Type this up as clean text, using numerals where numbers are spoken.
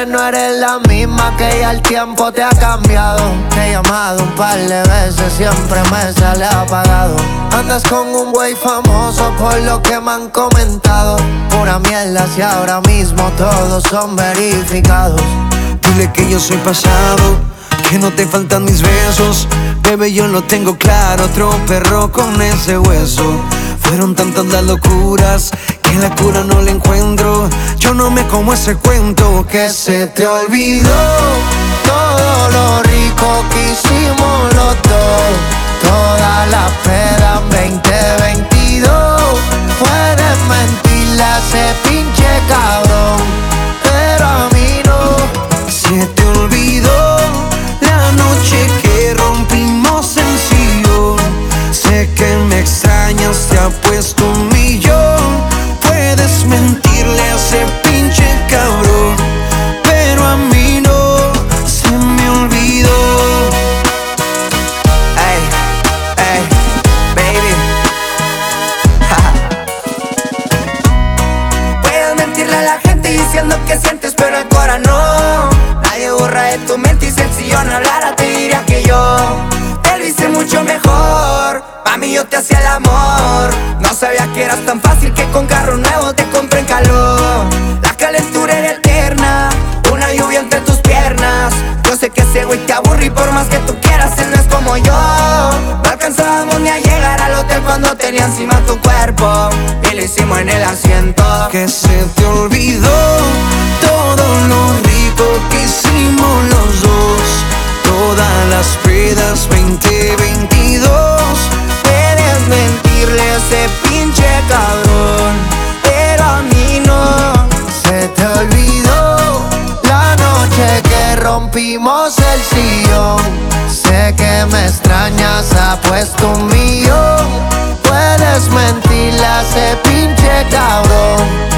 que no eres la misma, que ya el tiempo te ha cambiado. Te he llamado un par de veces, siempre me sale apagado. Andas con un güey famoso por lo que me han comentado. Pura mierda si ahora mismo todos son verificados. Dile que yo soy pasado, que no te faltan mis besos. Bebé, yo lo tengo claro, otro perro con ese hueso. Fueron tantas las locuras que la cura no la encuentro. Yo no me como ese cuento que se te olvidó. Todo lo rico que hicimos los dos, toda la peda en 2022. Puedes mentirle a ese pinche cabrón, pero a mí no. Se te olvidó la noche que rompimos el sillón. Sé que me extrañas, te apuesto 1.000.000. Puedes mentirle a ese pinche cabrón, pero a mí no. Se me olvidó. Ey, ey, baby. Puedes mentirle a la gente diciendo que sientes, pero el cora no. Nadie borra de tu mente, y si el sillón hablara te diría que yo te lo hice mucho mejor. Mami, yo te hacía el amor. No sabía que eras tan fácil, que con carro nuevo te compré en calor. La calentura era eterna, una lluvia entre tus piernas. Yo sé que ese güey te aburre, y por más que tú quieras, él no es como yo. No alcanzábamos ni a llegar al hotel cuando tenía encima tu cuerpo, y lo hicimos en el asiento. Que se te olvidó todo lo rico que hicimos los dos, todas las pedas 2022. Puedes mentirle a ese pinche cabrón, pero a mí no. Se te olvidó la noche que rompimos el sillón. Sé que me extrañas, apuesto 1.000.000. Puedes mentirle a ese pinche cabrón,